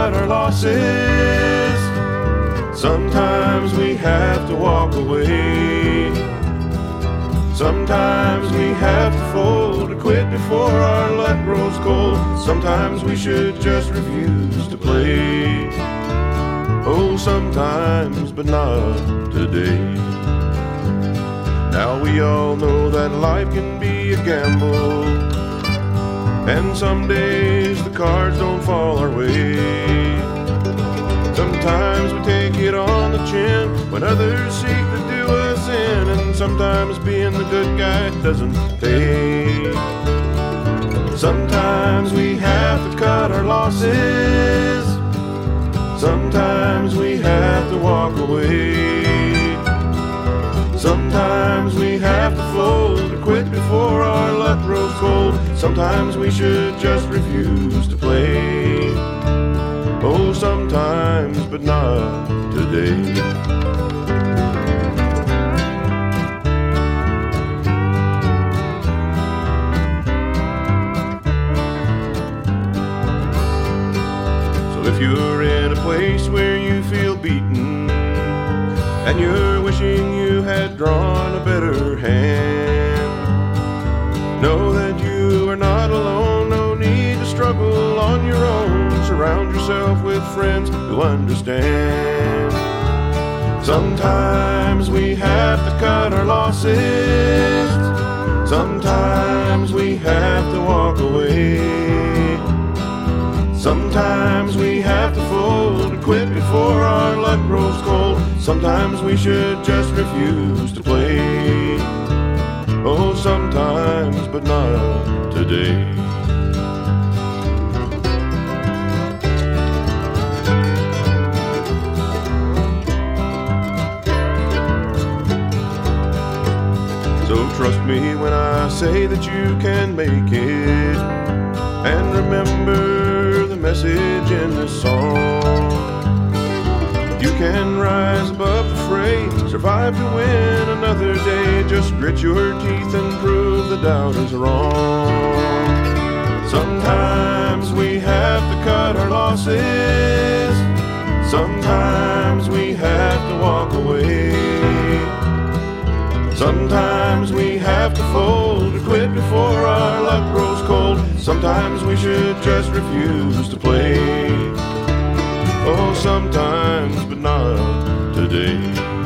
cut our losses. Sometimes we have to walk away. Sometimes we have to fold or quit before our luck grows cold. Sometimes we should just refuse to play. Oh, sometimes, but not today. Now we all know that life can be a gamble, and some days the cards don't fall our way. Sometimes we take it on the chin when others seek to do us in, and sometimes being the good guy doesn't pay. Sometimes we have to cut our losses. Sometimes we have to walk away. Sometimes we have to fold or quit before our luck grows cold. Sometimes we should just refuse to play. Oh, sometimes, but not today. If you're in a place where you feel beaten and you're wishing you had drawn a better hand, know that you are not alone. No need to struggle on your own. Surround yourself with friends who understand. Sometimes we have to cut our losses. Sometimes we have to walk away. Sometimes we have to fold or quit before our luck grows cold. Sometimes we should just refuse to play. Oh, sometimes, but not today. So trust me when I say that you can make it, and remember the message in this song. You can rise above the fray, survive to win another day. Just grit your teeth and prove the doubters wrong. Sometimes we have to cut our losses. Sometimes we have to walk away. Sometimes we have to fold or quit before our luck grows cold. Sometimes we should just refuse to play. Oh, sometimes, but not today.